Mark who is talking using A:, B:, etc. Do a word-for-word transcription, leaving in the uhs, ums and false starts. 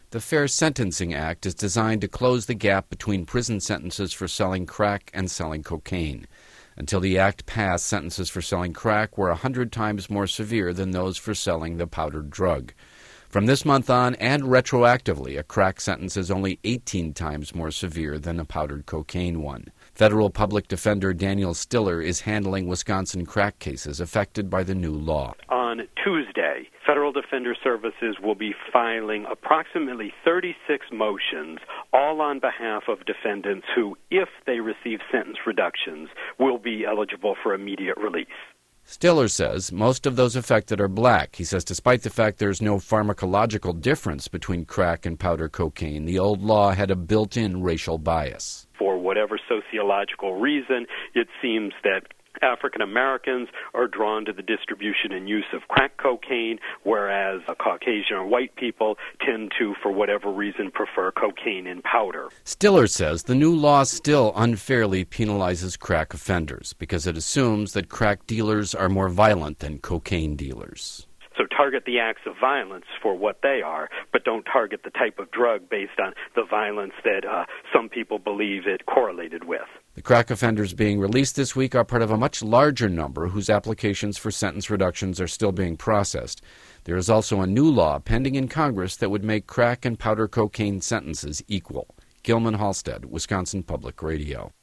A: The Fair Sentencing Act is designed to close the gap between prison sentences for selling crack and selling cocaine. Until the act passed, sentences for selling crack were a hundred times more severe than those for selling the powdered drug. From this month on, and retroactively, a crack sentence is only eighteen times more severe than a powdered cocaine one. Federal Public Defender Daniel Stiller is handling Wisconsin crack cases affected by the new law.
B: On Tuesday, Federal Defender Services will be filing approximately thirty-six motions, all on behalf of defendants who, if they receive sentence reductions, will be eligible for immediate release.
A: Stiller says most of those affected are black. He says despite the fact there's no pharmacological difference between crack and powder cocaine, the old law had a built-in racial bias.
B: For whatever sociological reason, it seems that African Americans are drawn to the distribution and use of crack cocaine, whereas Caucasian or white people tend to, for whatever reason, prefer cocaine in powder.
A: Stiller says the new law still unfairly penalizes crack offenders because it assumes that crack dealers are more violent than cocaine dealers.
B: So target the acts of violence for what they are, but don't target the type of drug based on the violence that uh, some people believe it correlated with.
A: The crack offenders being released this week are part of a much larger number whose applications for sentence reductions are still being processed. There is also a new law pending in Congress that would make crack and powder cocaine sentences equal. Gilman Halstead, Wisconsin Public Radio.